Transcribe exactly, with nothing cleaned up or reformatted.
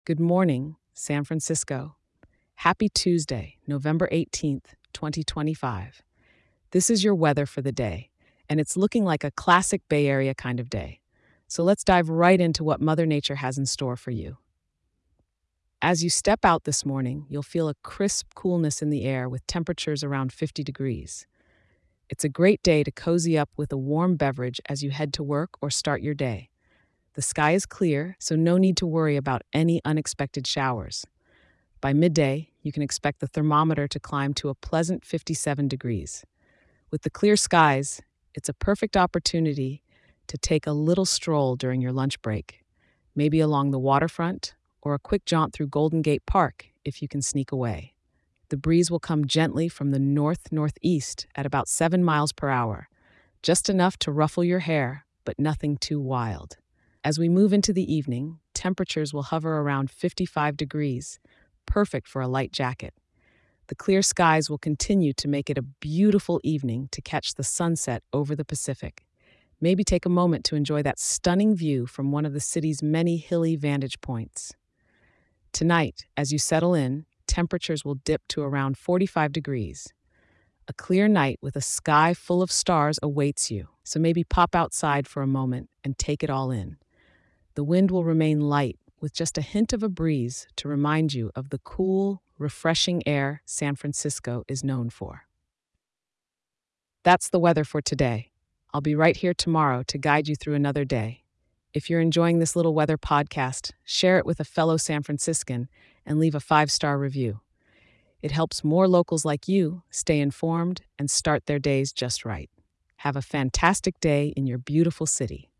Good morning, San Francisco. Happy Tuesday, November eighteenth, twenty twenty-five. This is your weather for the day, and it's looking like a classic Bay Area kind of day. So let's dive right into what Mother Nature has in store for you. As you step out this morning, you'll feel a crisp coolness in the air with temperatures around fifty degrees. It's a great day to cozy up with a warm beverage as you head to work or start your day. The sky is clear, so no need to worry about any unexpected showers. By midday, you can expect the thermometer to climb to a pleasant fifty-seven degrees. With the clear skies, it's a perfect opportunity to take a little stroll during your lunch break, maybe along the waterfront or a quick jaunt through Golden Gate Park if you can sneak away. The breeze will come gently from the north-northeast at about seven miles per hour, just enough to ruffle your hair, but nothing too wild. As we move into the evening, temperatures will hover around fifty-five degrees, perfect for a light jacket. The clear skies will continue to make it a beautiful evening to catch the sunset over the Pacific. Maybe take a moment to enjoy that stunning view from one of the city's many hilly vantage points. Tonight, as you settle in, temperatures will dip to around forty-five degrees. A clear night with a sky full of stars awaits you, so maybe pop outside for a moment and take it all in. The wind will remain light, with just a hint of a breeze to remind you of the cool, refreshing air San Francisco is known for. That's the weather for today. I'll be right here tomorrow to guide you through another day. If you're enjoying this little weather podcast, share it with a fellow San Franciscan and leave a five-star review. It helps more locals like you stay informed and start their days just right. Have a fantastic day in your beautiful city.